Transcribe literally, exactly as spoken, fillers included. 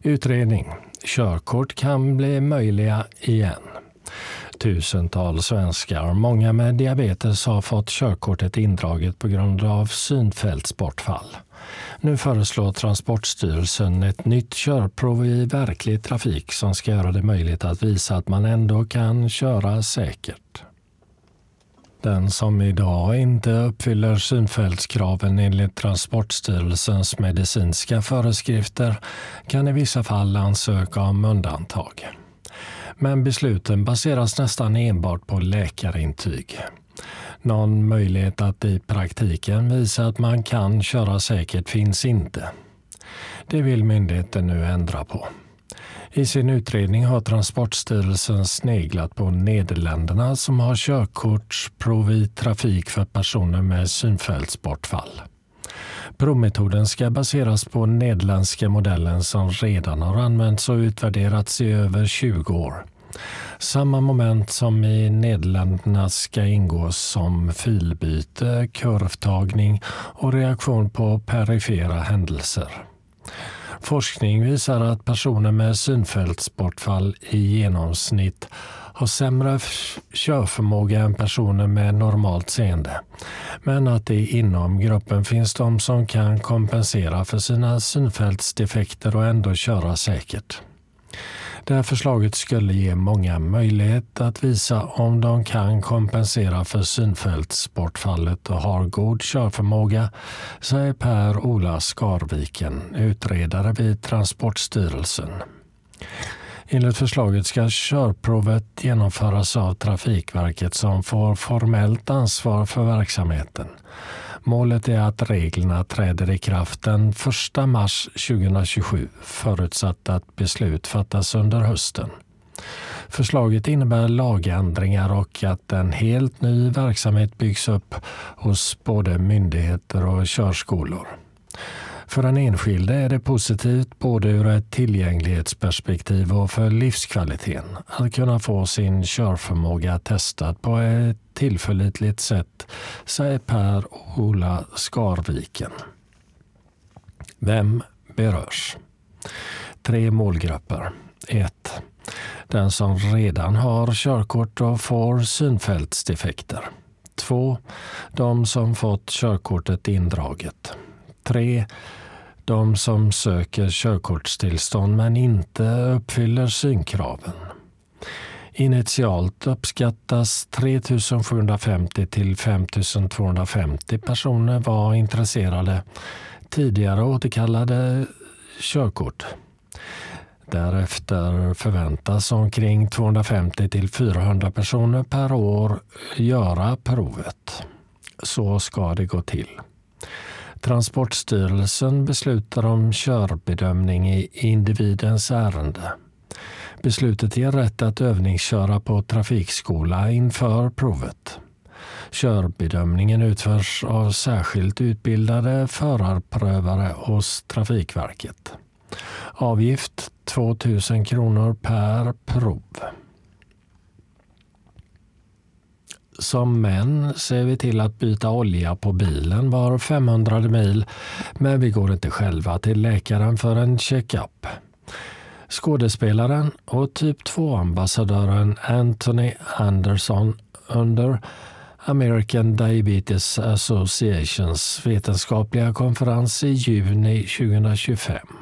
Utredning. Körkort kan bli möjliga igen. Tusentals svenskar, många med diabetes, har fått körkortet indraget på grund av synfältsbortfall. Nu föreslår Transportstyrelsen ett nytt körprov i verklig trafik som ska göra det möjligt att visa att man ändå kan köra säkert. Den som idag inte uppfyller synfältskraven enligt Transportstyrelsens medicinska föreskrifter kan i vissa fall ansöka om undantag. Men besluten baseras nästan enbart på läkarintyg. Någon möjlighet att i praktiken visa att man kan köra säkert finns inte. Det vill myndigheten nu ändra på. I sin utredning har Transportstyrelsen sneglat på Nederländerna som har körkortsprov i trafik för personer med synfältsbortfall. Provmetoden ska baseras på nederländska modellen som redan har använts och utvärderats i över tjugo år. Samma moment som i Nederländerna ska ingå som filbyte, kurvtagning och reaktion på perifera händelser. Forskning visar att personer med synfältsbortfall i genomsnitt har sämre körförmåga än personer med normalt seende, men att det inom gruppen finns de som kan kompensera för sina synfältsdefekter och ändå köra säkert. Det här förslaget skulle ge många möjlighet att visa om de kan kompensera för synfältsbortfallet och har god körförmåga, säger Per-Ola Skarviken, utredare vid Transportstyrelsen. Enligt förslaget ska körprovet genomföras av Trafikverket som får formellt ansvar för verksamheten. Målet är att reglerna träder i kraft den första mars tjugohundratjugosju, förutsatt att beslut fattas under hösten. Förslaget innebär lagändringar och att en helt ny verksamhet byggs upp hos både myndigheter och körskolor. För den enskilde är det positivt både ur ett tillgänglighetsperspektiv och för livskvaliteten att kunna få sin körförmåga testad på ett tillförlitligt sätt, säger Per-Ola Skarviken. Vem berörs? Tre målgrupper. ett. Den som redan har körkort och får synfältsdefekter. två. De som fått körkortet indraget. tre. De som söker körkortstillstånd men inte uppfyller synkraven. Initialt uppskattas tre tusen sjuhundrafemtio till fem tusen tvåhundrafemtio personer var intresserade, tidigare återkallade körkort. Därefter förväntas omkring tvåhundrafemtio till fyrahundra personer per år göra provet. Så ska det gå till. Transportstyrelsen beslutar om körbedömning i individens ärende. Beslutet ger rätt att övningsköra på trafikskola inför provet. Körbedömningen utförs av särskilt utbildade förarprövare hos Trafikverket. Avgift två tusen kronor per prov. Som män ser vi till att byta olja på bilen var femhundrade mil, men vi går inte själva till läkaren för en check-up. Skådespelaren och typ två-ambassadören Anthony Anderson under American Diabetes Associations vetenskapliga konferens i juni tjugohundratjugofem